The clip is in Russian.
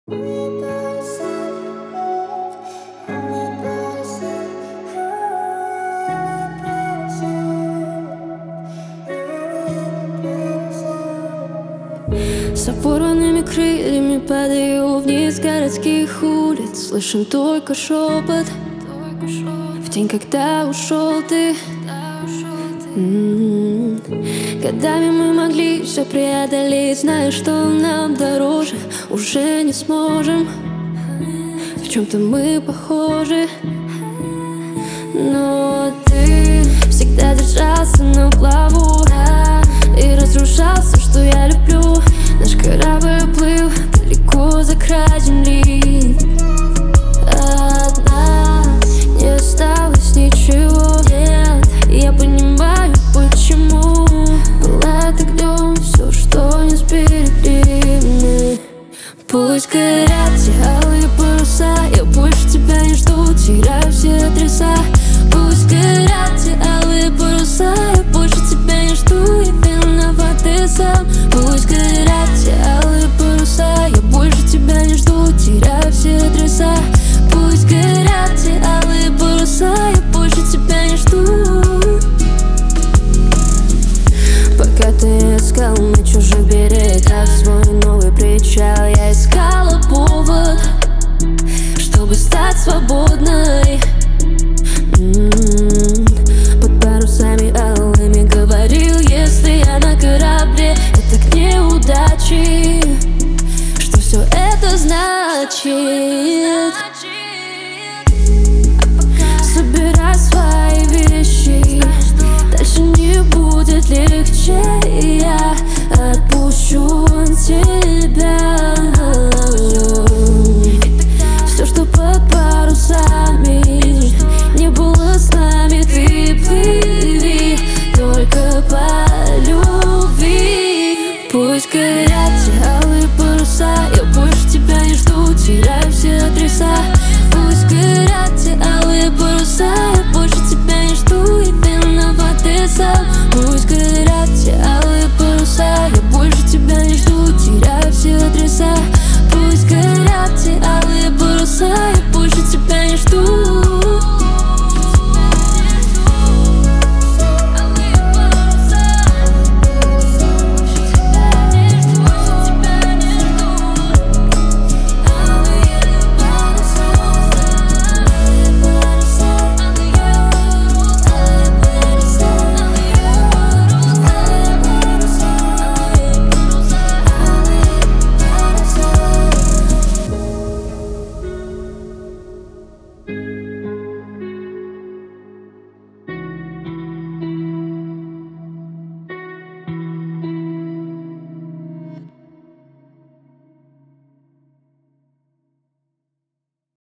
С опорванными крыльями падаю вниз городских улиц. Слышим только шепот в день, когда ушел ты. Годами мы могли все преодолеть, зная, что нам дороже, уже не сможем. В чем-то мы похожи, но ты всегда держался на плаву и разрушал все, что я люблю. Наш корабль плыл далеко за край земли. От нас не осталось ничего, нет. Я понимаю, почему пылает огнем все, что не сберегли. Пусть горят те алые паруса, я больше тебя не жду, теряю все адреса. Пусть горят те алые паруса, я больше тебя не жду, и виноват ты сам. Пусть горят те алые паруса, я больше тебя не жду, теряю все адреса. Пусть горят те алые паруса, я больше тебя не жду. Пока ты искал на чужих берегах свой новый причал, я искала повод, чтобы стать свободной. Под парусами алыми говорил, если я на корабле, это к неудаче. Что все это значит? Собирай свои вещи, дальше не будет легче. Я отпущу тебя.